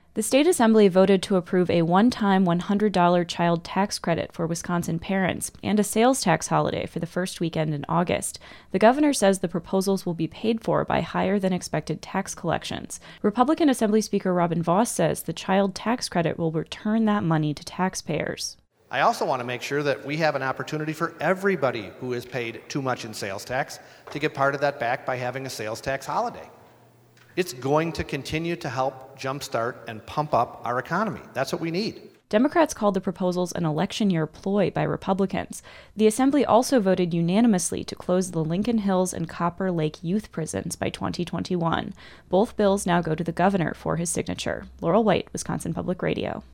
The state assembly voted to approve a one-time $100 child tax credit for Wisconsin parents and a sales tax holiday for the first weekend in August. The governor says the proposals will be paid for by higher-than-expected tax collections. Republican Assembly Speaker Robin Vos says the child tax credit will return that money to taxpayers. I also want to make sure that we have an opportunity for everybody who is paid too much in sales tax to get part of that back by having a sales tax holiday. It's going to continue to help jumpstart and pump up our economy. That's what we need. Democrats called the proposals an election year ploy by Republicans. The Assembly also voted unanimously to close the Lincoln Hills and Copper Lake youth prisons by 2021. Both bills now go to the governor for his signature. Laurel White, Wisconsin Public Radio.